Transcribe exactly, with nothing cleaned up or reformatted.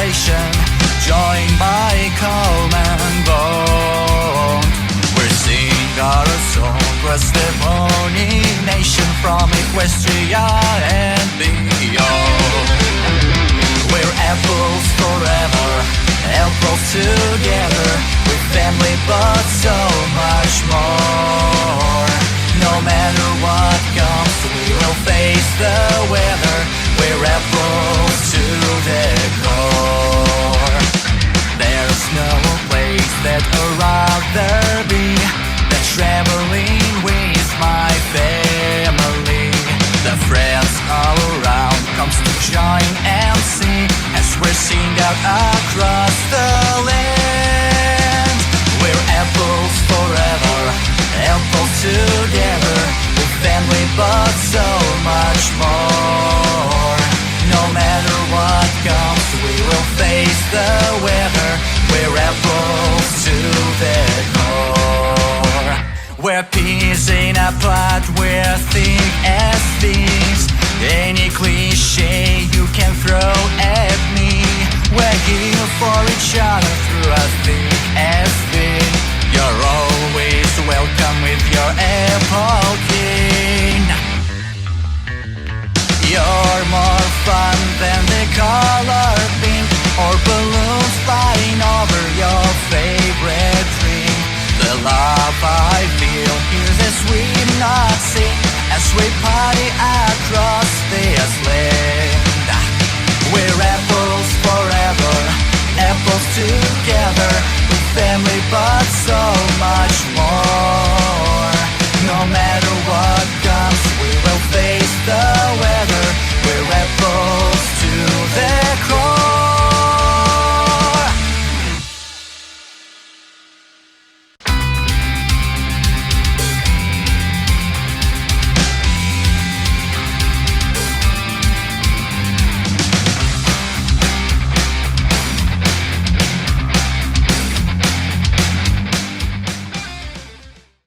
celebration, joined by calm and bone. We're singing our song across the Pony Nation, from Equestria and beyond. We're apples forever, apples together, we're family but so much more. No matter what comes, we will face the weather. We're apples to the core. There's no place that I'd rather be than traveling with my family. The friends all around comes to join and sing as we're singing out across the land. We're apples forever, apples together, we're family but so much more. No matter what comes, we will face the weather. We're apples to the core. We're peas in a pot, we're thick as thieves. Any cliche you can throw at me, we're here for each other through a thick as thin. You're always welcome with your apple king. You're more fun than the color pink or blue.